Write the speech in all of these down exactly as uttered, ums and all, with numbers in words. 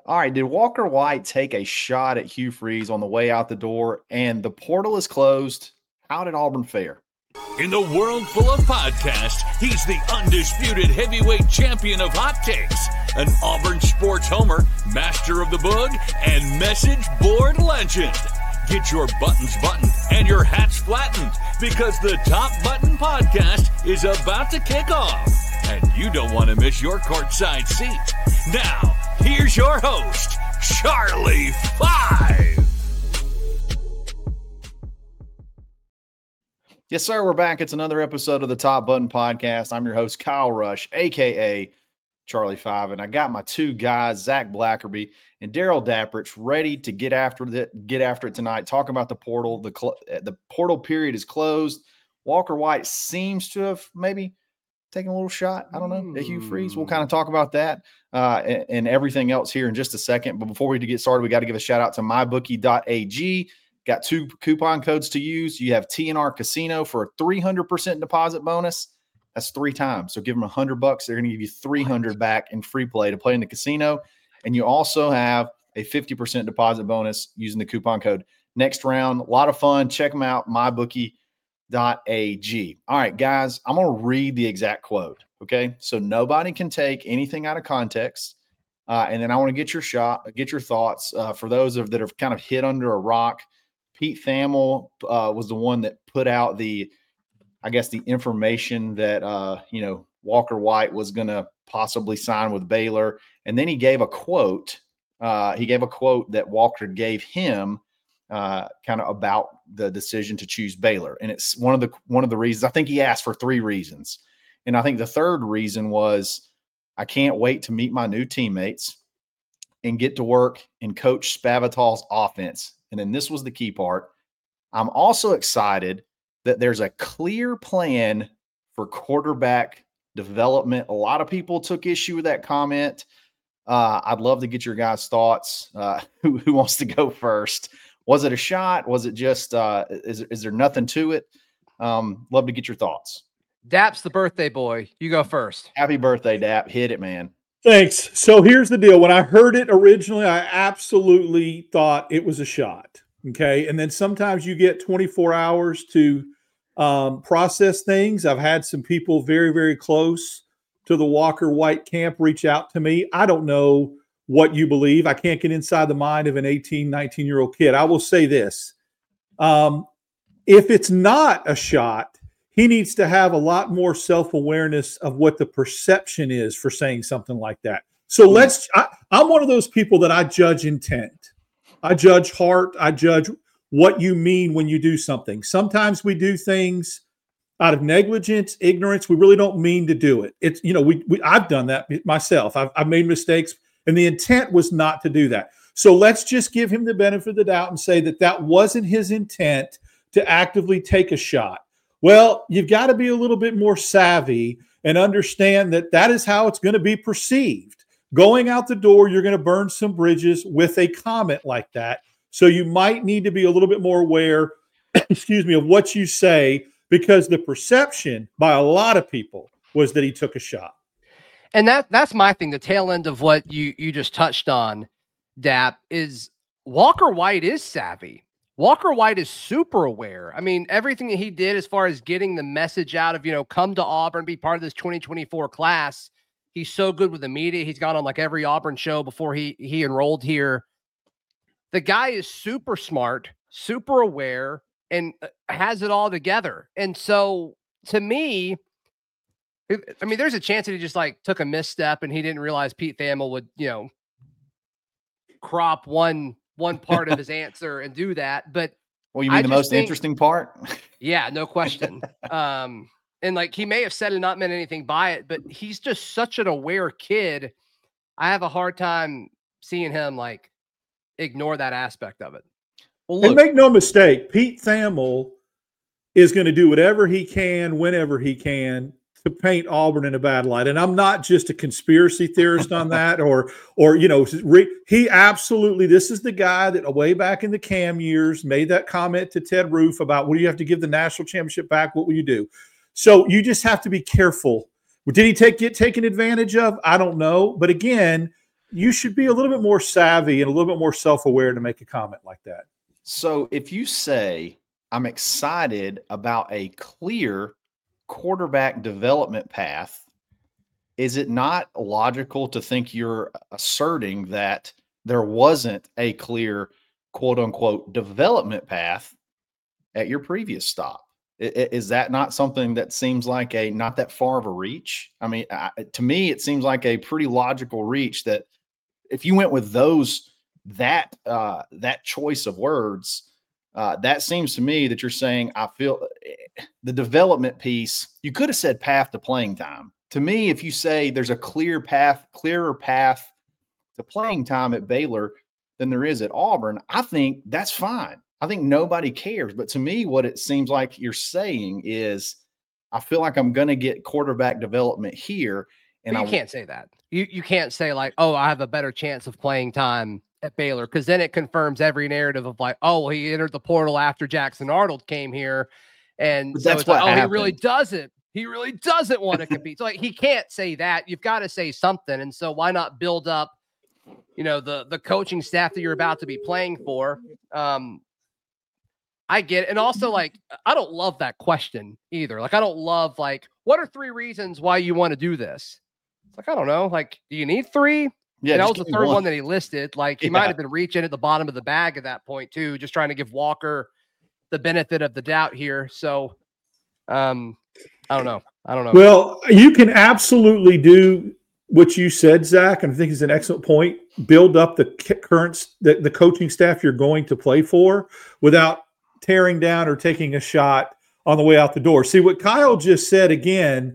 All right, did Walker White take a shot at Hugh Freeze on the way out the door, and the portal is closed? How did Auburn fare? In the world full of podcasts, he's the undisputed heavyweight champion of hot takes, an Auburn sports homer, master of the boog, and message board legend. Get your buttons buttoned and your hats flattened, because the Top Button Podcast is about to kick off, and you don't want to miss your courtside seat. Now, here's your host, Charlie Five. Yes, sir. We're back. It's another episode of the Top Button Podcast. I'm your host, Kyle Rush, a k a. Charlie Five, and I got my two guys, Zach Blackerby and Daryl Dapprich, ready to get after it, get after it tonight, talking about the portal. The, cl- the portal period is closed. Walker White seems to have maybe taken a little shot, I don't know, at Hugh Freeze. We'll kind of talk about that uh, and, and everything else here in just a second. But before we get started, we got to give a shout out to my bookie dot a g. Got two coupon codes to use. You have T N R Casino for a three hundred percent deposit bonus. That's three times. So give them a hundred bucks. They're going to give you three hundred back in free play to play in the casino. And you also have a fifty percent deposit bonus using the coupon code next round. A lot of fun. Check them out. my bookie dot a g. All right, guys, I'm going to read the exact quote. Okay. So nobody can take anything out of context. Uh, and then I want to get your shot, get your thoughts uh, for those of that have kind of hit under a rock. Pete Thamel uh, was the one that put out the, I guess, the information that, uh, you know, Walker White was going to possibly sign with Baylor. And then he gave a quote. Uh, he gave a quote that Walker gave him uh, kind of about the decision to choose Baylor. And it's one of the, one of the reasons. I think he asked for three reasons. And I think the third reason was, I can't wait to meet my new teammates and get to work and coach Spavital's offense. And then this was the key part. I'm also excited that there's a clear plan for quarterback development. A lot of people took issue with that comment. Uh, I'd love to get your guys' thoughts. Uh, who, who wants to go first? Was it a shot? Was it just, uh, is, is there nothing to it? Um, love to get your thoughts. Dap's the birthday boy. You go first. Happy birthday, Dap. Hit it, man. Thanks. So here's the deal. When I heard it originally, I absolutely thought it was a shot. Okay. And then sometimes you get twenty-four hours to um, process things. I've had some people very, very close to the Walker White camp reach out to me. I don't know what you believe. I can't get inside the mind of an eighteen, nineteen year old kid. I will say this. Um, if it's not a shot, he needs to have a lot more self-awareness of what the perception is for saying something like that. So let's, I, I'm one of those people that I judge intent. I judge heart. I judge what you mean when you do something. Sometimes we do things out of negligence, ignorance. We really don't mean to do it. It's, you know, we, we I've done that myself. I've, I've made mistakes, and the intent was not to do that. So let's just give him the benefit of the doubt and say that that wasn't his intent to actively take a shot. Well, you've got to be a little bit more savvy and understand that that is how it's going to be perceived. Going out the door, you're going to burn some bridges with a comment like that. So you might need to be a little bit more aware, excuse me, of what you say, because the perception by a lot of people was that he took a shot. And that that's my thing. The tail end of what you, you just touched on, Dap, is Walker White is savvy. Walker White is super aware. I mean, everything that he did as far as getting the message out of, you know, come to Auburn, be part of this twenty twenty-four class. He's so good with the media. He's gone on like every Auburn show before he, he enrolled here. The guy is super smart, super aware, and has it all together. And so to me, I mean, there's a chance that he just like took a misstep and he didn't realize Pete Thamel would, you know, crop one one part of his answer and do that. But well, you mean I the most think, interesting part? Yeah, no question. um, and like, he may have said and not meant anything by it, but he's just such an aware kid. I have a hard time seeing him like ignore that aspect of it. Well, look, and make no mistake, Pete Thamel is going to do whatever he can, whenever he can, to paint Auburn in a bad light. And I'm not just a conspiracy theorist on that, or, or, you know, he absolutely, this is the guy that way back in the Cam years made that comment to Ted Roof about, what do you have to give the national championship back? What will you do? So you just have to be careful. Did he take get taken advantage of? I don't know. But again, you should be a little bit more savvy and a little bit more self-aware to make a comment like that. So if you say, I'm excited about a clear quarterback development path, is it not logical to think you're asserting that there wasn't a clear quote unquote development path at your previous stop? Is that not something that seems like a not that far of a reach? I mean, I, to me, it seems like a pretty logical reach that if you went with those, that, uh, that choice of words, uh, that seems to me that you're saying, I feel the development piece, you could have said path to playing time. To me, if you say there's a clear path, clearer path to playing time at Baylor than there is at Auburn, I think that's fine. I think nobody cares. But to me, what it seems like you're saying is, I feel like I'm going to get quarterback development here. And but you I can't say that. You you can't say like, oh, I have a better chance of playing time at Baylor, because then it confirms every narrative of like, oh, well, he entered the portal after Jackson Arnold came here. And But so that's it's like, what oh, he really happened. doesn't. He really doesn't want to compete. So like, he can't say that. You've got to say something. And so why not build up, you know, the the coaching staff that you're about to be playing for? Um, I get it. And also, like, I don't love that question either. Like, I don't love, like, what are three reasons why you want to do this? It's like, I don't know. Like, do you need three? Yeah, and that just was the give me third one. one. that he listed. Like, he Yeah. might have been reaching at the bottom of the bag at that point, too, just trying to give Walker the benefit of the doubt here. So, um, I don't know. I don't know. Well, you can absolutely do what you said, Zach, and I think is an excellent point. Build up the current the, the coaching staff you're going to play for without tearing down or taking a shot on the way out the door. See what Kyle just said again,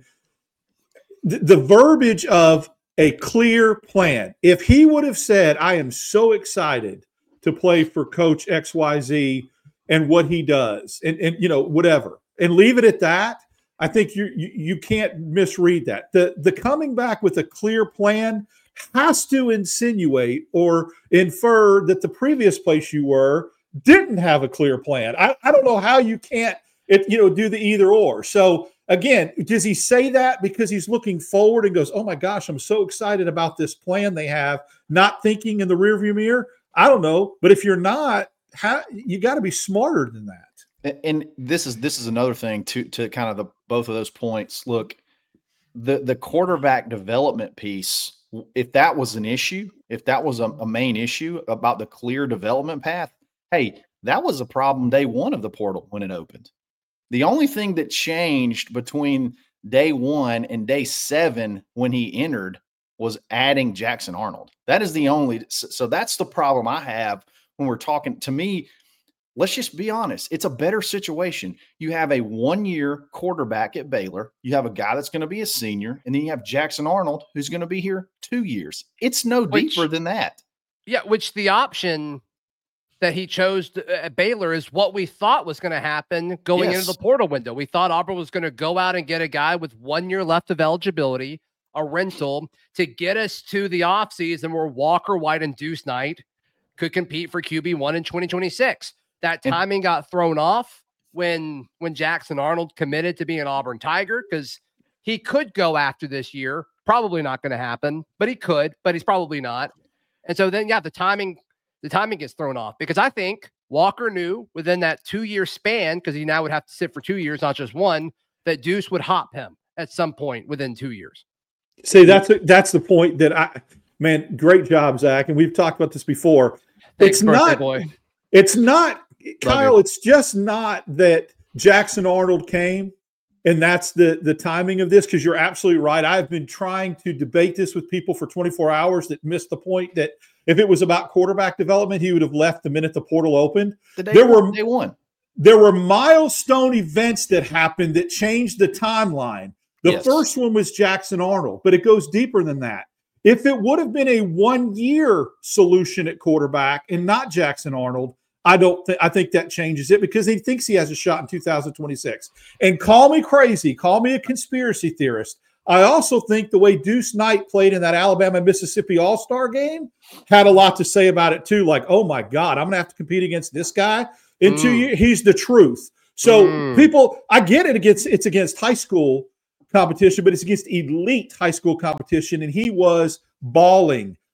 the, the verbiage of a clear plan. If he would have said, I am so excited to play for Coach X Y Z and what he does, and, and you know, whatever, and leave it at that, I think you, you you can't misread that. The the coming back with a clear plan has to insinuate or infer that the previous place you were didn't have a clear plan. I, I don't know how you can't it, you know, do the either or. So again, does he say that because he's looking forward and goes, oh my gosh, I'm so excited about this plan they have, not thinking in the rearview mirror? I don't know. But if you're not, how, you got to be smarter than that. And this is this is another thing to to kind of the both of those points. Look, the the quarterback development piece, if that was an issue, if that was a, a main issue about the clear development path, hey, that was a problem day one of the portal when it opened. The only thing that changed between day one and day seven when he entered was adding Jackson Arnold. That is the only. So that's the problem I have when we're talking. To me, let's just be honest. It's a better situation. You have a one-year quarterback at Baylor. You have a guy that's going to be a senior, and then you have Jackson Arnold, who's going to be here two years. It's no Which- deeper than that. Yeah, which the option that he chose to, at Baylor is what we thought was going to happen going Yes. into the portal window. We thought Auburn was going to go out and get a guy with one year left of eligibility, a rental, to get us to the offseason where Walker White and Deuce Knight could compete for Q B one in twenty twenty-six. That And- timing got thrown off when when Jackson Arnold committed to being an Auburn Tiger, because he could go after this year. Probably not going to happen, but he could, but he's probably not. And so then, yeah, the timing, the timing gets thrown off, because I think Walker knew within that two-year span, because he now would have to sit for two years, not just one, that Deuce would hop him at some point within two years. See, that's that's the point that I, man, great job, Zach. And we've talked about this before. Thanks, it's birthday not, boy. it's not, Kyle, you. it's just not that Jackson Arnold came and that's the, the timing of this, because you're absolutely right. I've been trying to debate this with people for twenty-four hours that missed the point that if it was about quarterback development, he would have left the minute the portal opened. The day There one, were- day one. There were milestone events that happened that changed the timeline. The Yes. first one was Jackson Arnold, but it goes deeper than that. If it would have been a one-year solution at quarterback and not Jackson Arnold, I don't think I think that changes it, because he thinks he has a shot in two thousand twenty-six. And call me crazy, call me a conspiracy theorist. I also think the way Deuce Knight played in that Alabama-Mississippi All-Star game had a lot to say about it too. Like, oh my God, I'm going to have to compete against this guy in two Mm. years. He's the truth. So Mm. people, I get it against it's against high school competition, but it's against elite high school competition, and he was balling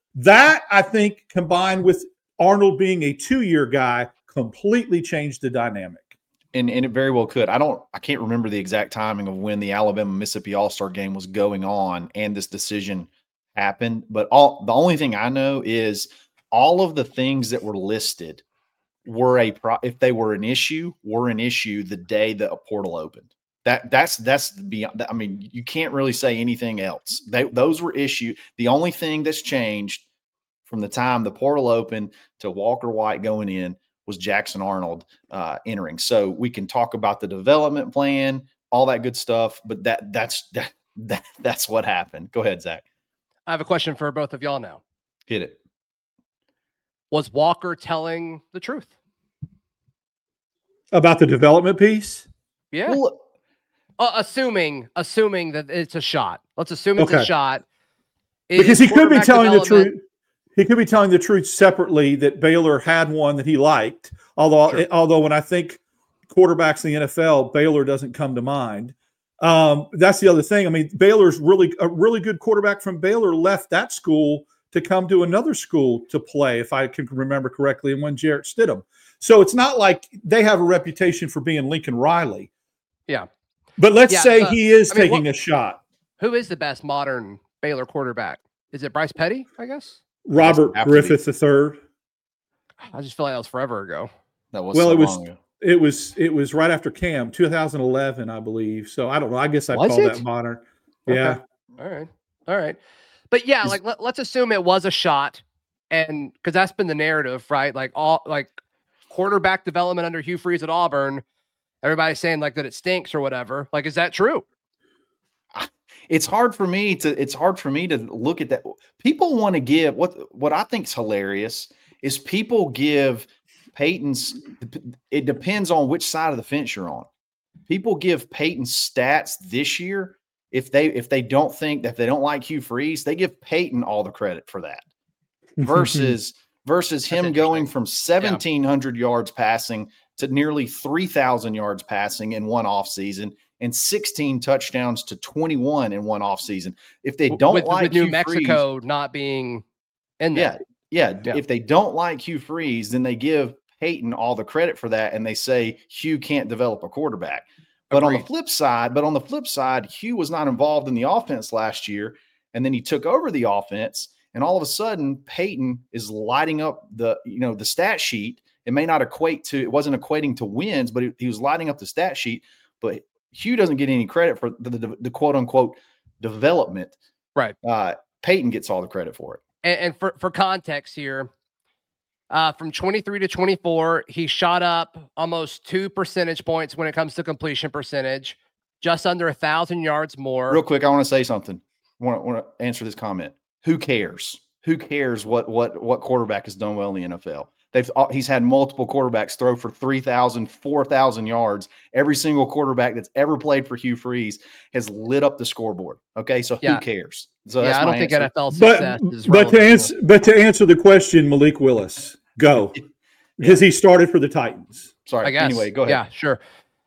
That, I think, combined with Arnold being a two-year guy, completely changed the dynamic. And, and it very well could. I don't, I can't remember the exact timing of when the Alabama Mississippi All-Star game was going on and this decision happened. But all the only thing I know is all of the things that were listed were a pro, if they were an issue, were an issue the day that a portal opened. That that's that's beyond. I mean, you can't really say anything else. They, those were issues. The only thing that's changed from the time the portal opened to Walker White going in was Jackson Arnold uh, entering. So we can talk about the development plan, all that good stuff, but that that's that, that that's what happened. Go ahead, Zach. I have a question for both of y'all now. Hit it. Was Walker telling the truth about the development piece? Yeah. Well, uh, assuming assuming that it's a shot. Let's assume it's okay. a shot. Because he could be telling the truth. He could be telling the truth separately that Baylor had one that he liked. Although, sure. although when I think quarterbacks in the N F L, Baylor doesn't come to mind. Um, that's the other thing. I mean, Baylor's really a really good quarterback from Baylor left that school to come to another school to play, if I can remember correctly, and when Jarrett Stidham. So it's not like they have a reputation for being Lincoln Riley. Yeah. But let's yeah, say uh, he is I mean, taking what, a shot. Who is the best modern Baylor quarterback? Is it Bryce Petty, I guess? Robert Griffith the third. I just feel like that was forever ago. That was well, so it was long ago. it was it was right after Cam, two thousand eleven, I believe. So I don't know. I guess I call it? that modern. Okay. Yeah. All right. All right. But yeah, like let, let's assume it was a shot, and because that's been the narrative, right? Like all like quarterback development under Hugh Freeze at Auburn. Everybody's saying like that it stinks or whatever. Like, is that true? It's hard for me to it's hard for me to look at that. People want to give what what I think is hilarious is people give Peyton's it depends on which side of the fence you're on. People give Peyton stats this year if they if they don't think that if they don't like Hugh Freeze, they give Peyton all the credit for that. Versus versus him going from seventeen hundred yeah. yards passing to nearly three thousand yards passing in one offseason. And sixteen touchdowns to twenty-one in one offseason. If they don't with, like with New Hugh Mexico Freeze, not being in there. Yeah, yeah, yeah. If they don't like Hugh Freeze, then they give Peyton all the credit for that, and they say Hugh can't develop a quarterback. But Agreed. on the flip side, but on the flip side, Hugh was not involved in the offense last year, and then he took over the offense, and all of a sudden Peyton is lighting up the you know the stat sheet. It may not equate to it wasn't equating to wins, but it, he was lighting up the stat sheet, but Hugh doesn't get any credit for the, the, the quote unquote development. Right. Uh, Peyton gets all the credit for it. And, and for, for context here, uh, from twenty-three to twenty-four, he shot up almost two percentage points when it comes to completion percentage, just under a thousand yards more. Real quick, I want to say something. I want, want to answer this comment. Who cares? Who cares what what what quarterback has done well in the N F L? They've he's had multiple quarterbacks throw for three thousand, four thousand yards. Every single quarterback that's ever played for Hugh Freeze has lit up the scoreboard. Okay, so yeah. who cares? So yeah, that's I don't my think answer. N F L success but, is but to answer but to answer the question, Malik Willis, go because yeah. he started for the Titans. Sorry. I guess. Anyway, go ahead. Yeah, sure.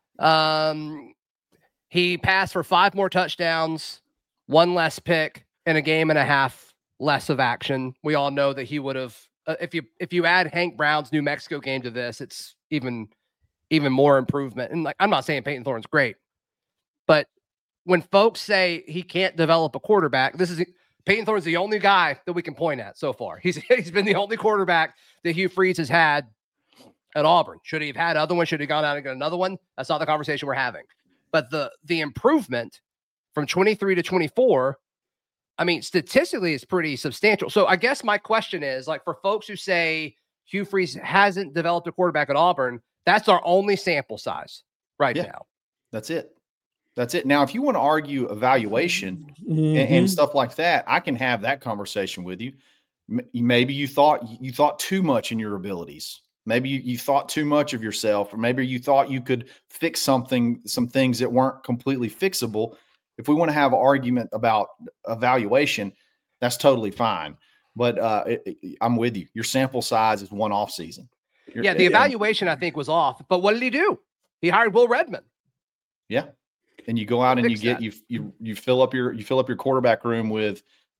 Um, he passed for five more touchdowns, one less pick, and a game and a half less of action. We all know that he would have. Uh, if you if you add Hank Brown's New Mexico game to this, it's even even more improvement. And like I'm not saying Peyton Thorne's great, but when folks say he can't develop a quarterback, this is Peyton Thorne's the only guy that we can point at so far. He's he's been the only quarterback that Hugh Freeze has had at Auburn. Should he have had other one? Should he have gone out and got another one? That's not the conversation we're having. But the the improvement from twenty-three to twenty-four. I mean, statistically, it's pretty substantial. So I guess my question is, like, for folks who say Hugh Freeze hasn't developed a quarterback at Auburn, that's our only sample size right yeah, now. That's it. That's it. Now, if you want to argue evaluation mm-hmm. and, and stuff like that, I can have that conversation with you. Maybe you thought you thought too much in your abilities. Maybe you, you thought too much of yourself, or maybe you thought you could fix something, some things that weren't completely fixable. If we want to have an argument about evaluation, that's totally fine. But uh, it, it, I'm with you. Your sample size is one off season. You're, yeah, the evaluation I think was off. But what did he do? He hired Will Redmond. Yeah, and you go out and you get that. you you you fill up your you fill up your quarterback room with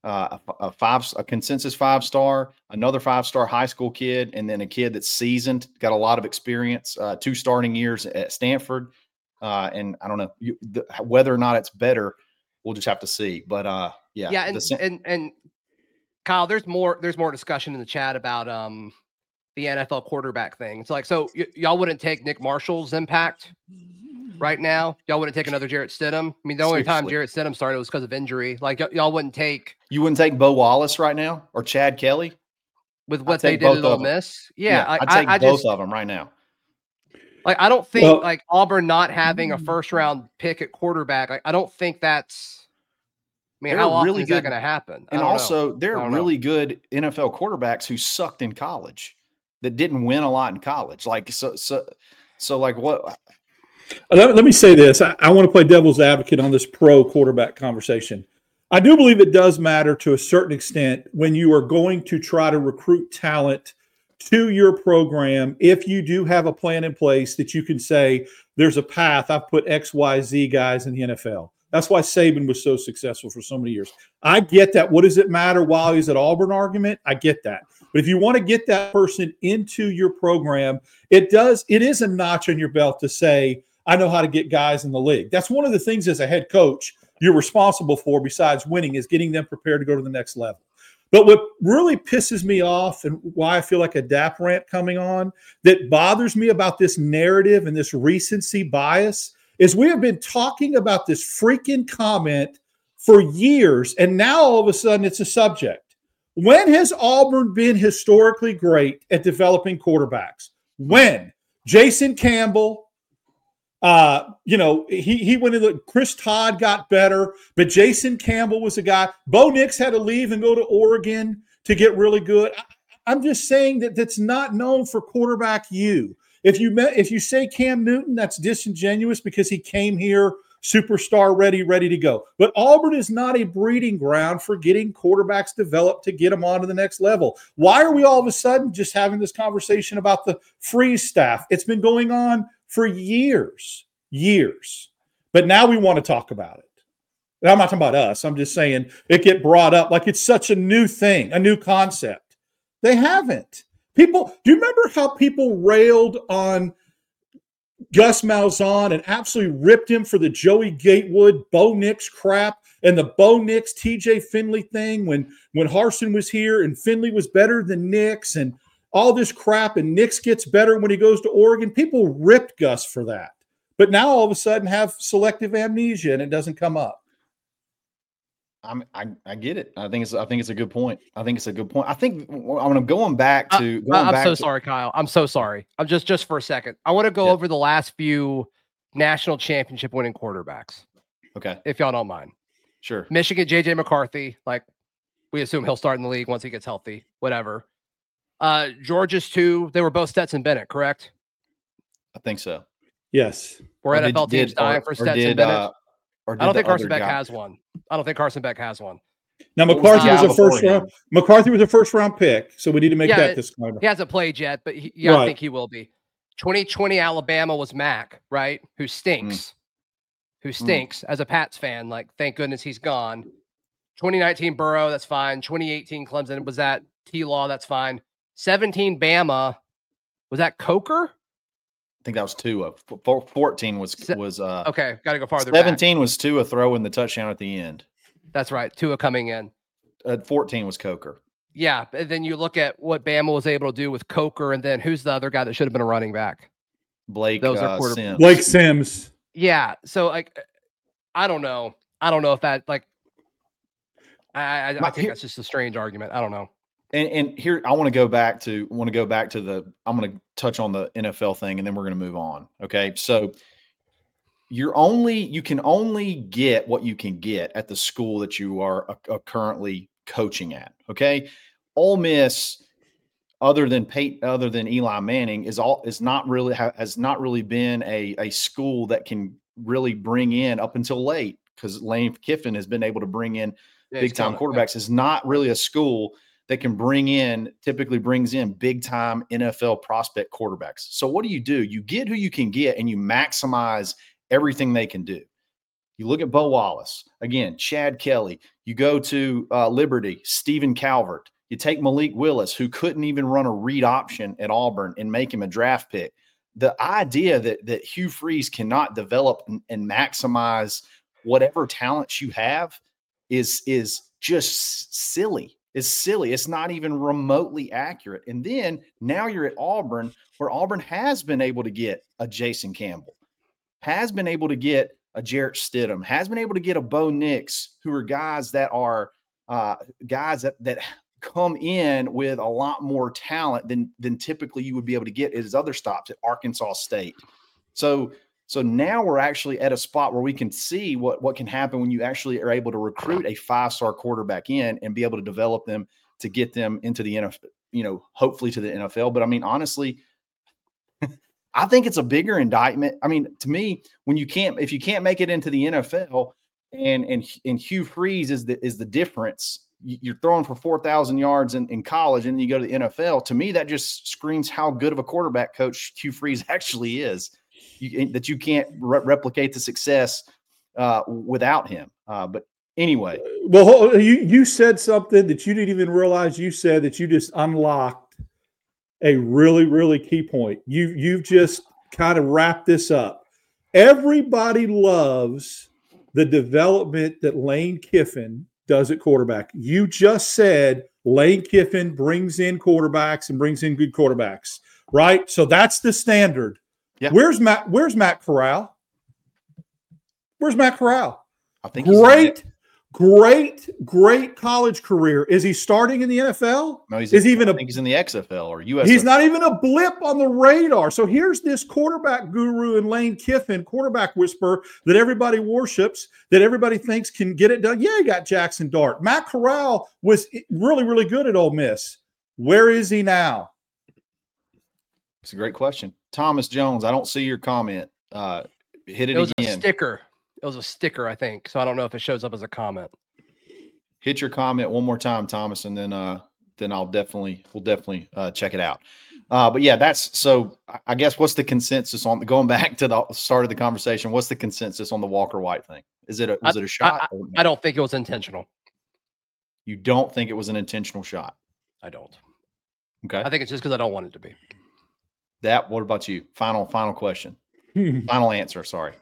uh, a, a five, a consensus five star, another five star high school kid, and then a kid that's seasoned, got a lot of experience, uh, two starting years at Stanford. Uh, and I don't know you, the, whether or not it's better. We'll just have to see. But uh, yeah, yeah, and, the, and and Kyle, there's more there's more discussion in the chat about um the N F L quarterback thing. It's like, so y- y'all wouldn't take Nick Marshall's impact right now? Y'all wouldn't take another Jarrett Stidham? I mean, the only time Jarrett Stidham started was because of injury. Like, y- y'all wouldn't take. You wouldn't take Bo Wallace right now or Chad Kelly with what they did at Ole Miss? Yeah, yeah I, I'd take I, I both just, of them right now. Like, I don't think Well, like Auburn not having a first round pick at quarterback. Like, I don't think that's. I mean, how often really is good, that going to happen? And also, there are really know. good N F L quarterbacks who sucked in college that didn't win a lot in college. Like, so, so, so, like, what? Let, let me say this. I, I want to play devil's advocate on this pro quarterback conversation. I do believe it does matter to a certain extent when you are going to try to recruit talent to your program. If you do have a plan in place that you can say, there's a path, I've put X, Y, Z guys in the N F L. That's why Saban was so successful for so many years. I get that. What does it matter while he's at Auburn argument? I get that. But if you want to get that person into your program, it does. It is a notch on your belt to say, I know how to get guys in the league. That's one of the things as a head coach you're responsible for besides winning is getting them prepared to go to the next level. But what really pisses me off and why I feel like a D A P rant coming on that bothers me about this narrative and this recency bias is we have been talking about this freaking comment for years, and now all of a sudden it's a subject. When has Auburn been historically great at developing quarterbacks? When? Jason Campbell, uh, you know, he he went into Chris Todd got better, but Jason Campbell was a guy. Bo Nix had to leave and go to Oregon to get really good. I, I'm just saying that that's not known for quarterback you. If you met, if you say Cam Newton, that's disingenuous because he came here superstar ready, ready to go. But Auburn is not a breeding ground for getting quarterbacks developed to get them on to the next level. Why are we all of a sudden just having this conversation about the freeze staff? It's been going on for years, years. But now we want to talk about it. And I'm not talking about us. I'm just saying it get brought up like it's such a new thing, a new concept. They haven't. People, do you remember how people railed on Gus Malzahn and absolutely ripped him for the Joey Gatewood, Bo Nix crap and the Bo Nix, T J Finley thing when, when Harsin was here and Finley was better than Nix and all this crap and Nix gets better when he goes to Oregon? People ripped Gus for that. But now all of a sudden have selective amnesia and it doesn't come up. I'm, I I get it. I think it's I think it's a good point. I think it's a good point. I think I'm going back to. Going uh, I'm back so to, sorry, Kyle. I'm so sorry. I'm just just for a second. I want to go yeah. over the last few national championship winning quarterbacks. Okay, if y'all don't mind. Sure. Michigan, J J McCarthy. Like we assume he'll start in the league once he gets healthy. Whatever. Uh, Georgia's two. They were both Stetson Bennett, correct? I think so. Yes. Were N F L teams dying for Stetson did, Bennett? Uh, Or I don't think Carson Beck guy? has one. I don't think Carson Beck has one. Now McCarthy was, was a first round. McCarthy was a first round pick, so we need to make yeah, that disclaimer. He hasn't played yet, but he, yeah, right. I think he will be. twenty twenty Alabama was Mac, right? Who stinks? Mm. Who stinks? Mm. As a Pats fan, like thank goodness he's gone. twenty nineteen Burrow, that's fine. twenty eighteen Clemson was that T Law, that's fine. seventeen Bama, was that Coker? I think that was Tua. fourteen was was uh okay. Got to go farther. seventeen back. was Tua throwing the touchdown at the end. That's right. Tua coming in. Uh, fourteen was Coker. Yeah, and then you look at what Bama was able to do with Coker, and then who's the other guy that should have been a running back? Blake. Those uh, are quarter- Sims. Blake Sims. Yeah. So like, I don't know. I don't know if that like. I I, I think here, that's just a strange argument. I don't know. And, and here, I want to go back to want to go back to the. I'm going to touch on the N F L thing, and then we're going to move on. Okay, so you're only you can only get what you can get at the school that you are uh, uh, currently coaching at. Okay, Ole Miss, other than Peyton, other than Eli Manning, is all is not really has not really been a a school that can really bring in up until late because Lane Kiffin has been able to bring in yeah, big time quarterbacks. Is not really a school that can bring in, typically brings in big time N F L prospect quarterbacks. So what do you do? You get who you can get and you maximize everything they can do. You look at Bo Wallace, again, Chad Kelly. You go to uh, Liberty, Stephen Calvert. You take Malik Willis, who couldn't even run a read option at Auburn, and make him a draft pick. The idea that that Hugh Freeze cannot develop and, and maximize whatever talents you have is is just silly. It's silly. It's not even remotely accurate. And then now you're at Auburn, where Auburn has been able to get a Jason Campbell, has been able to get a Jarrett Stidham, has been able to get a Bo Nix, who are guys that are uh, guys that that come in with a lot more talent than than typically you would be able to get at his other stops at Arkansas State. So so now we're actually at a spot where we can see what what can happen when you actually are able to recruit a five-star quarterback in and be able to develop them to get them into the N F L, you know, hopefully to the N F L. But I mean, honestly, I think it's a bigger indictment. I mean, to me, when you can't, if you can't make it into the N F L, and and and Hugh Freeze is the is the difference. You're throwing for four thousand yards in, in college, and then you go to the N F L. To me, that just screams how good of a quarterback coach Hugh Freeze actually is. You, that you can't re- replicate the success uh, without him. Uh, but anyway, well, you you said something that you didn't even realize you said, that you just unlocked a really, really key point. You you've just kind of wrapped this up. Everybody loves the development that Lane Kiffin does at quarterback. You just said Lane Kiffin brings in quarterbacks and brings in good quarterbacks, right? So that's the standard. Yeah. Where's Matt? Where's Matt Corral? Where's Matt Corral? I think great, great, great college career. Is he starting in the N F L? No, he's is in, even I a, think he's in the X F L or U S F L. He's not even a blip on the radar. So here's this quarterback guru in Lane Kiffin, quarterback whisperer that everybody worships, that everybody thinks can get it done. Yeah, he got Jackson Dart. Matt Corral was really, really good at Ole Miss. Where is he now? It's a great question. Thomas Jones, I don't see your comment. Uh, hit it, it was again. a sticker. It was a sticker, I think. So I don't know if it shows up as a comment. Hit your comment one more time, Thomas, and then uh, then I'll definitely we'll definitely uh, check it out. Uh, but yeah, that's so. I guess what's the consensus on going back to the start of the conversation? What's the consensus on the Walker White thing? Is it a, was I, it a shot? I, I, I don't think it was intentional. You don't think it was an intentional shot? I don't. Okay. I think it's just because I don't want it to be. That. What about you? Final final question. Final answer. Sorry.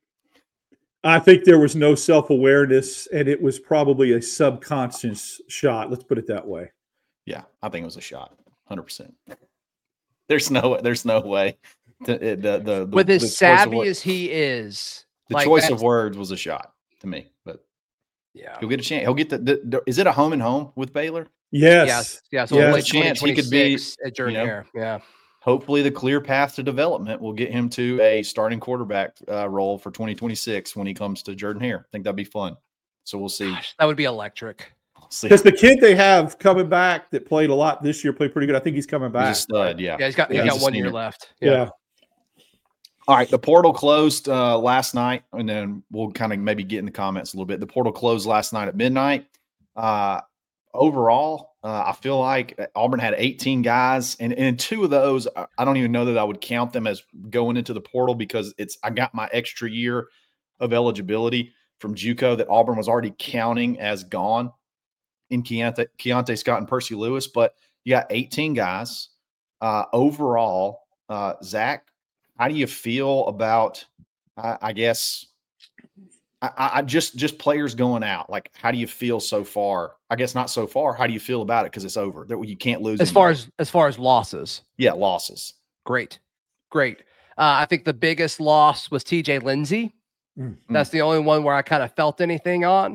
I think there was no self-awareness, and it was probably a subconscious shot. Let's put it that way. Yeah, I think it was a shot. one hundred percent. There's no, there's no way. To, the, the, the, With the as savvy as he is, the like choice of words was a shot to me. But yeah, he'll get a chance. He'll get the, the, the. Is it a home and home with Baylor? Yes. Yes. Yeah. So Yes. we'll There's a chance he could be at Jordan you know, Hare. Yeah. Hopefully, the clear path to development will get him to a starting quarterback uh, role for twenty twenty-six when he comes to Jordan Hare. I think that'd be fun. So we'll see. Gosh, that would be electric. Because the kid they have coming back that played a lot this year played pretty good. I think he's coming back. He's a stud, yeah. Yeah, he's got, Yeah, he's he's got a one year senior. left. Yeah. Yeah. All right, the portal closed uh, last night, and then we'll kind of maybe get in the comments a little bit. The portal closed last night at midnight. Uh, overall, uh, I feel like Auburn had eighteen guys, and, and two of those, I don't even know that I would count them as going into the portal because it's I got my extra year of eligibility from JUCO that Auburn was already counting as gone in Keontae, Keontae Scott and Percy Lewis. But you got eighteen guys. Uh, overall, uh, Zach, how do you feel about, I, I guess, I, I just just players going out? Like, how do you feel so far? I guess not so far. How do you feel about it? Because it's over. That you can't lose. As anymore. far as as far as losses, yeah, losses. great, great. Uh, I think the biggest loss was T J Lindsey. Mm-hmm. That's the only one where I kind of felt anything on.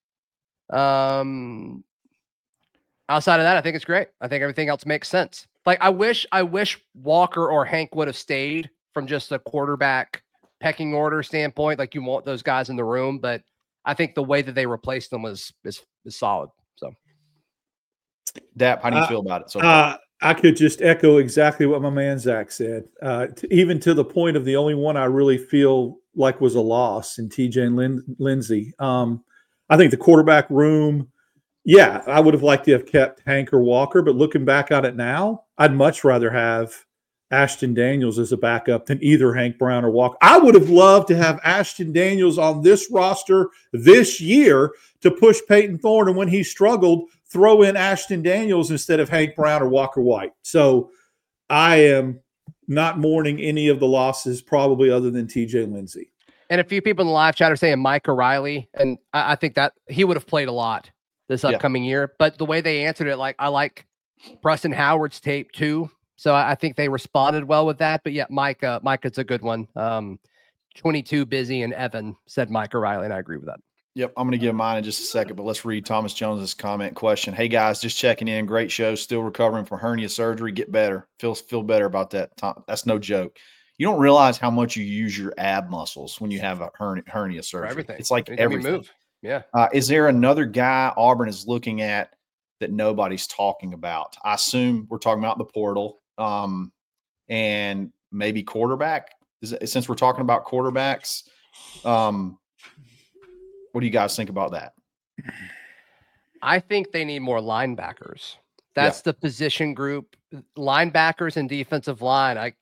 Um, outside of that, I think it's great. I think everything else makes sense. Like, I wish, I wish Walker or Hank would have stayed from just a quarterback pecking order standpoint. Like, you want those guys in the room, but I think the way that they replaced them was is, is solid. So, Dap, how do you Uh, feel about it so far? Uh, I could just echo exactly what my man Zach said, uh, to, even to the point of the only one I really feel like was a loss in T J and Lin- Lindsey. Um, I think the quarterback room, yeah, I would have liked to have kept Hank or Walker, but looking back on it now, I'd much rather have Ashton Daniels as a backup than either Hank Brown or Walker. I would have loved to have Ashton Daniels on this roster this year to push Peyton Thorne, and when he struggled, throw in Ashton Daniels instead of Hank Brown or Walker White. So I am not mourning any of the losses, probably other than T J Lindsey. And a few people in the live chat are saying Mike O'Reilly, and I, I think that he would have played a lot this upcoming yeah. year. But the way they answered it, like I like Preston Howard's tape too, so I, I think they responded well with that. But yeah, Mike, uh, Mike, it's a good one. Um, twenty-two busy, and Evan said Mike O'Reilly, and I agree with that. Yep, I'm going to give mine in just a second, but let's read Thomas Jones's comment question. Hey guys, just checking in. Great show. Still recovering from hernia surgery. Get better. Feel feel better about that. Tom, that's no joke. You don't realize how much you use your ab muscles when you have a hernia, hernia surgery. For everything. It's like Anytime everything. Move. Yeah. Uh, is there another guy Auburn is looking at that nobody's talking about? I assume we're talking about the portal, um, and maybe quarterback. Is it, since we're talking about quarterbacks, um, what do you guys think about that? I think they need more linebackers. That's yeah. the position group, linebackers and defensive line. I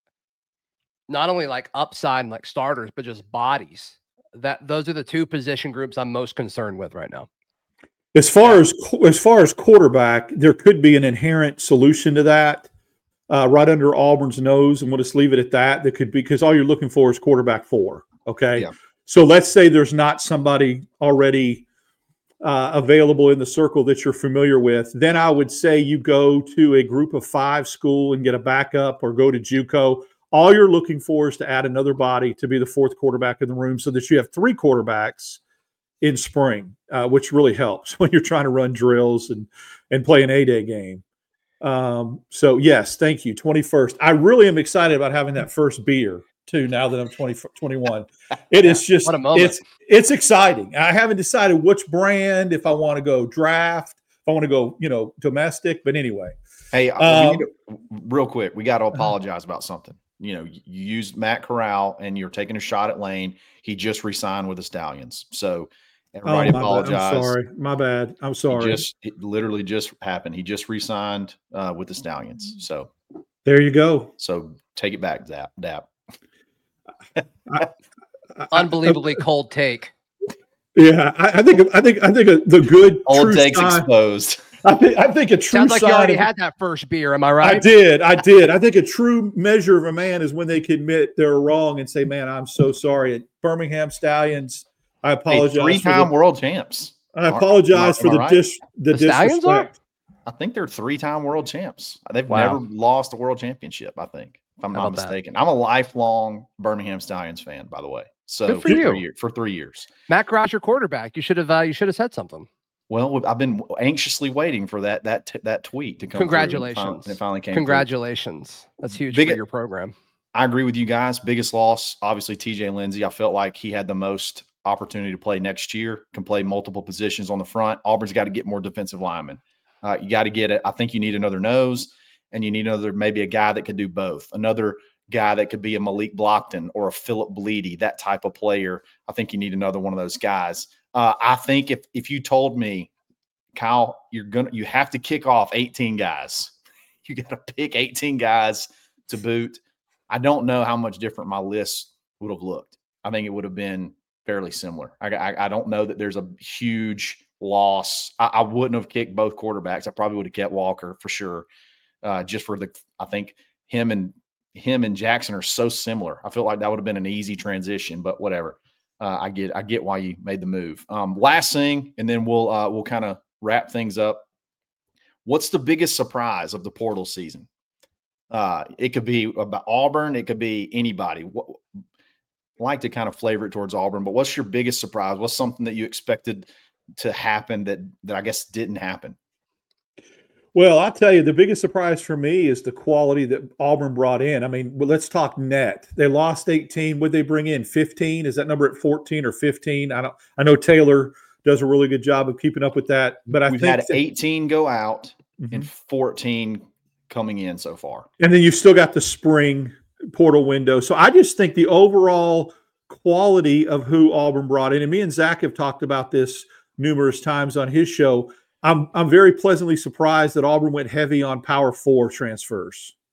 not only like upside and like starters, but just bodies. That those are the two position groups I'm most concerned with right now. As far as as far as quarterback, there could be an inherent solution to that uh, right under Auburn's nose, and we'll just leave it at that. That could be because all you're looking for is quarterback four. Okay, yeah. So let's say there's not somebody already uh, available in the circle that you're familiar with. Then I would say you go to a group of five school and get a backup, or go to JUCO. All you're looking for is to add another body to be the fourth quarterback in the room so that you have three quarterbacks in spring, uh, which really helps when you're trying to run drills and, and play an A-day game. Um, so, yes, thank you. twenty-first. I really am excited about having that first beer, too, now that I'm twenty, twenty-one. It is just what a moment. It's, it's exciting. I haven't decided which brand, if I want to go draft, if I want to go, you know, domestic. But anyway. Hey, um, to, real quick, we got to apologize about something. You know, you used Matt Corral and you're taking a shot at Lane. He just re-signed with the Stallions. So everybody oh, my apologize. Bad. I'm sorry. My bad. I'm sorry. It just it literally just happened. He just re-signed uh, with the Stallions. So there you go. So take it back, Dap. Dap. I, I, Unbelievably I, cold take. Yeah, I, I think I think I think a, the good old takes sign, exposed. I think I think a true sounds like sign you already of, had that first beer. Am I right? I did. I did. I think a true measure of a man is when they can admit they're wrong and say, "Man, I'm so sorry." At Birmingham Stallions, I apologize. Hey, three-time the, world champs. I apologize am, am for the right? dis the, the disrespect. I think they're three-time world champs. They've wow. never lost a world championship. I think, if I'm How not mistaken. That? I'm a lifelong Birmingham Stallions fan, by the way. So Good for, for you. Three years, for three years. Matt Corral's your quarterback. You should have. Uh, you should have said something. Well, I've been anxiously waiting for that that t- that tweet to come. Congratulations! Through and finally, it finally came. Congratulations! Through. That's huge Big, for your program. I agree with you guys. Biggest loss, obviously, T J Lindsey. I felt like he had the most opportunity to play next year. Can play multiple positions on the front. Auburn's got to get more defensive linemen. Uh, you got to get it. I think you need another nose, and you need another maybe a guy that could do both. Another guy that could be a Malik Blockton or a Philip Bleedy, that type of player. I think you need another one of those guys. Uh, I think if if you told me, Kyle, you're gonna you have to kick off eighteen guys, you got to pick eighteen guys to boot. I don't know how much different my list would have looked. I think it would have been fairly similar. I I, I don't know that there's a huge loss. I, I wouldn't have kicked both quarterbacks. I probably would have kept Walker for sure. Uh, just for the, I think him and him and Jackson are so similar. I feel like that would have been an easy transition, but whatever. Uh, I get, I get why you made the move. Um, last thing, and then we'll, uh, we'll kind of wrap things up. What's the biggest surprise of the portal season? Uh, it could be about Auburn. It could be anybody. What, I like to kind of flavor it towards Auburn, but what's your biggest surprise? What's something that you expected to happen that, that I guess didn't happen? Well, I'll tell you, the biggest surprise for me is the quality that Auburn brought in. I mean, well, let's talk net. They lost eighteen. Would they bring in fifteen? Is that number at fourteen or fifteen? I don't. I know Taylor does a really good job of keeping up with that. But I We've think had that, eighteen go out mm-hmm. and fourteen coming in so far. And then you've still got the spring portal window. So I just think the overall quality of who Auburn brought in, and me and Zach have talked about this numerous times on his show. I'm I'm very pleasantly surprised that Auburn went heavy on Power Four transfers.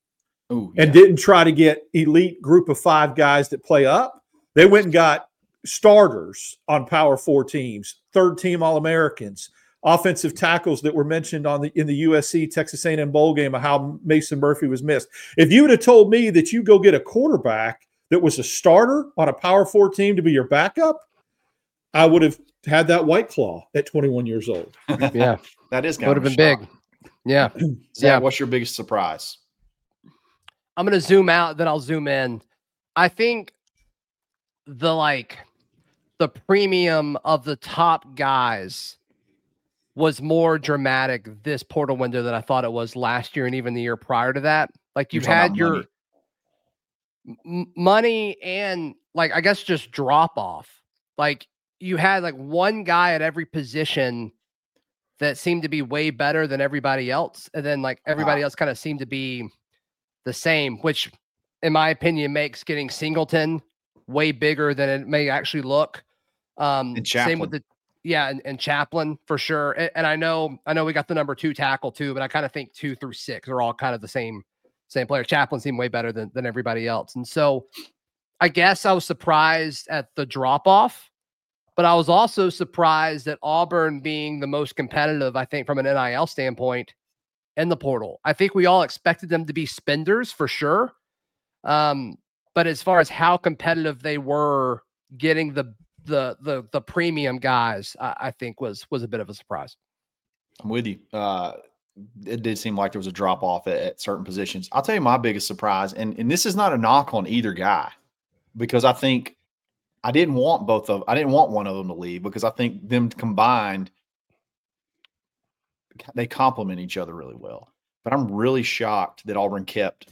Ooh, and yeah. didn't try to get elite group of five guys that play up. They went and got starters on Power Four teams, third team All-Americans, offensive tackles that were mentioned on the in the U S C Texas A and M bowl game of how Mason Murphy was missed. If you would have told me that you go get a quarterback that was a starter on a Power Four team to be your backup, I would have had that White Claw at twenty-one years old. Yeah, That is kind would of have a been shock. big. Yeah. Zach, Yeah. what's your biggest surprise? I'm going to zoom out, then I'll zoom in. I think the like the premium of the top guys was more dramatic this portal window than I thought it was last year and even the year prior to that. Like You're you've talking had about your money. m- money and like I guess just drop off. Like you had like one guy at every position that seemed to be way better than everybody else, and then like everybody Wow. else kind of seemed to be the same, which in my opinion makes getting Singleton way bigger than it may actually look. Um, And same with Chaplin. the yeah, and, and Chaplin for sure. And, and I know I know we got the number two tackle too, but I kind of think two through six are all kind of the same same player. Chaplin seemed way better than than everybody else, and so I guess I was surprised at the drop off, but I was also surprised at Auburn being the most competitive, I think, from an N I L standpoint in the portal. I think we all expected them to be spenders for sure. Um, but as far as how competitive they were getting the the the the premium guys, I, I think was was a bit of a surprise. I'm with you. Uh, it did seem like there was a drop off at, at certain positions. I'll tell you my biggest surprise, and and this is not a knock on either guy, because I think I didn't want both of I didn't want one of them to leave because I think them combined they complement each other really well. But I'm really shocked that Auburn kept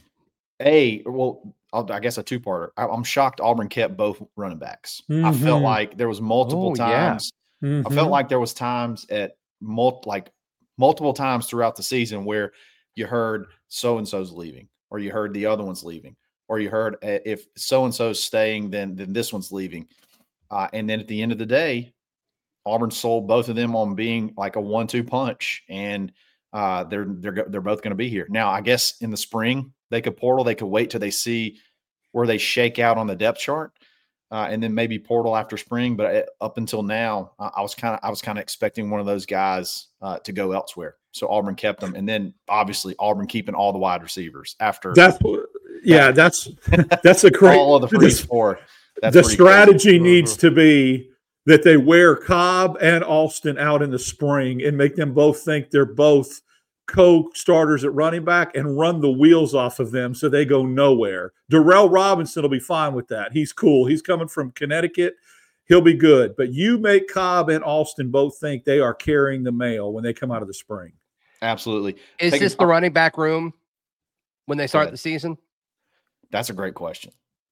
a well, I'll, I guess a two parter. I'm shocked Auburn kept both running backs. I felt Mhm. like there was multiple Oh, yeah. times. I felt Mhm. like there was times at mul- like multiple times throughout the season where you heard so and so's leaving, or you heard the other one's leaving, or you heard uh, if so and so's staying, then then this one's leaving. Uh, and then at the end of the day, Auburn sold both of them on being like a one two punch, and uh, they're they're go- they're both going to be here now. I guess in the spring they could portal. They could wait till they see where they shake out on the depth chart. Uh, and then maybe portal after spring, but uh, up until now, uh, I was kind of I was kind of expecting one of those guys uh, to go elsewhere. So Auburn kept them, and then obviously Auburn keeping all the wide receivers after That's yeah, that's that's a great all of the freeze the, four. That's the pretty strategy crazy. needs Mhm. to be that they wear Cobb and Alston out in the spring and make them both think they're both co-starters at running back and run the wheels off of them so they go nowhere. Darrell Robinson will be fine with that. He's cool. He's coming from Connecticut. He'll be good. But you make Cobb and Alston both think they are carrying the mail when they come out of the spring. Absolutely. Is Take this a- the running back room when they start ahead. the season? That's a great question.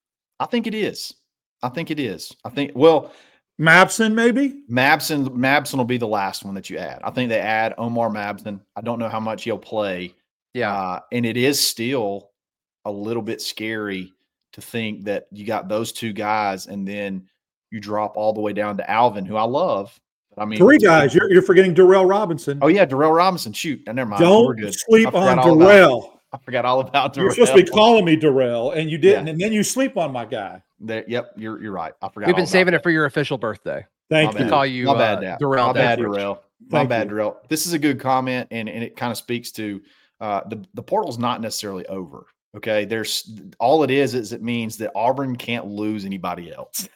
I think it is. I think it is. I think well, Mabson, maybe? Mabson Mabson will be the last one that you add. I think they add Omar Mabson. I don't know how much he'll play. Yeah. Uh, and it is still a little bit scary to think that you got those two guys and then you drop all the way down to Alvin, who I love. But I mean, Three guys. You're, you're forgetting Darrell Robinson. Oh yeah, Darrell Robinson. Shoot, never mind. We're Don't good. I sleep forgot on all about- Darrell. I forgot all about Darrell. You're supposed to be calling me Darrell, and you didn't, Yeah. and then you sleep on my guy. There, yep, you're you're right. I forgot. We've all been about saving that. it for your official birthday. Thank My you. bad. Call you, My bad, uh, Dap. Darrell My bad, Dapper. Darrell. My Thank bad, you. Darrell. This is a good comment, and, and it kind of speaks to uh, the the portal's not necessarily over. Okay, there's all it is is it means that Auburn can't lose anybody else.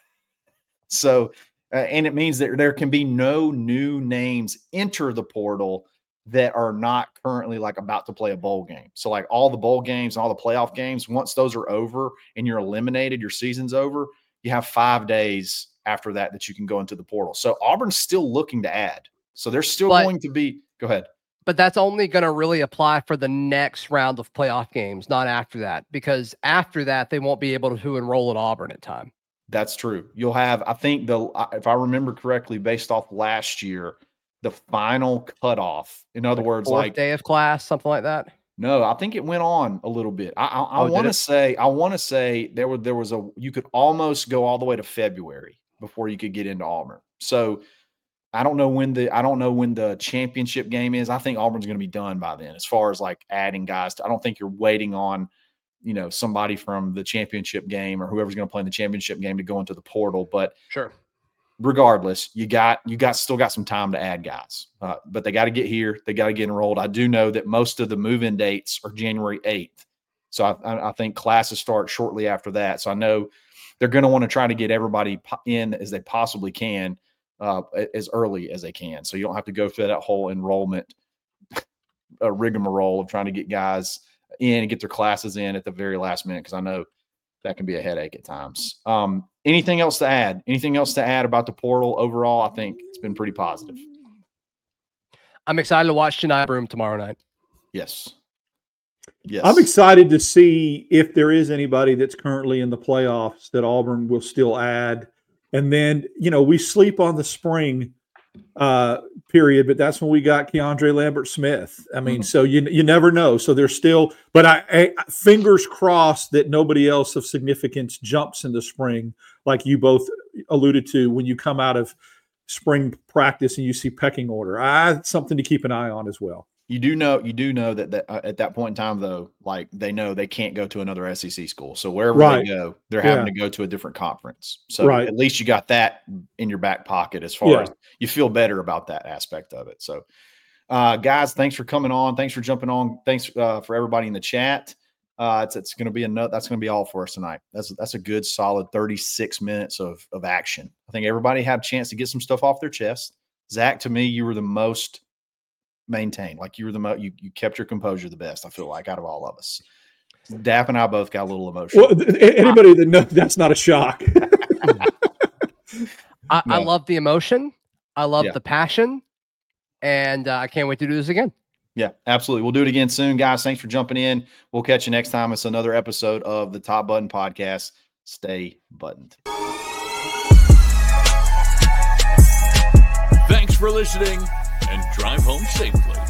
So, uh, and it means that there can be no new names enter the portal that are not currently like about to play a bowl game. So, like all the bowl games and all the playoff games, once those are over and you're eliminated, your season's over. You have five days after that that you can go into the portal. So Auburn's still looking to add. So there's still But- going to be. Go ahead. But that's only going to really apply for the next round of playoff games, not after that, because after that, they won't be able to enroll at Auburn in time. That's true. You'll have, I think, the if I remember correctly, based off last year, the final cutoff. In other words, Fourth like day of class, something like that. no, I think it went on a little bit. I I, I Oh, did want to it? say, I want to say there was there was a you could almost go all the way to February before you could get into Auburn. So I don't know when the I don't know when the championship game is. I think Auburn's going to be done by then, as far as like adding guys. To, I don't think you're waiting on you know, somebody from the championship game or whoever's going to play in the championship game to go into the portal. But Sure. regardless, you got you got still got some time to add guys, uh, but they got to get here. They got to get enrolled. I do know that most of the move-in dates are January eighth, so I, I think classes start shortly after that. So I know they're going to want to try to get everybody in as they possibly can, uh, as early as they can. So you don't have to go through that whole enrollment uh, rigmarole of trying to get guys in and get their classes in at the very last minute, because I know that can be a headache at times. Um, anything else to add? Anything else to add about the portal overall? I think it's been pretty positive. I'm excited to watch Chani Broome tomorrow night. Yes. Yes. I'm excited to see if there is anybody that's currently in the playoffs that Auburn will still add. And then, you know, we sleep on the spring uh, period, but that's when we got Keandre Lambert-Smith. I mean, mm-hmm. so you you never know. So there's still, but I, I fingers crossed that nobody else of significance jumps in the spring, like you both alluded to when you come out of spring practice and you see pecking order. I something to keep an eye on as well. You do know, you do know that, that uh, at that point in time, though, like they know they can't go to another S E C school. So wherever right. they go, they're yeah. having to go to a different conference. So right. at least you got that in your back pocket as far yeah. as you feel better about that aspect of it. So, uh, guys, thanks for coming on. Thanks for jumping on. Thanks uh, for everybody in the chat. Uh, it's it's going to be a note. That's going to be all for us tonight. That's that's a good solid thirty-six minutes of of action. I think everybody had a chance to get some stuff off their chest. Zach, to me, you were the most maintained. Like you were the most, you, you kept your composure the best, I feel like, out of all of us. Dap and I both got a little emotional. Well, anybody that knows, that's not a shock. I, No. I love the emotion. I love Yeah. the passion. And uh, I can't wait to do this again. Yeah, absolutely. We'll do it again soon, guys. Thanks for jumping in. We'll catch you next time. It's another episode of the Top Button Podcast. Stay buttoned. Thanks for listening, and drive home safely.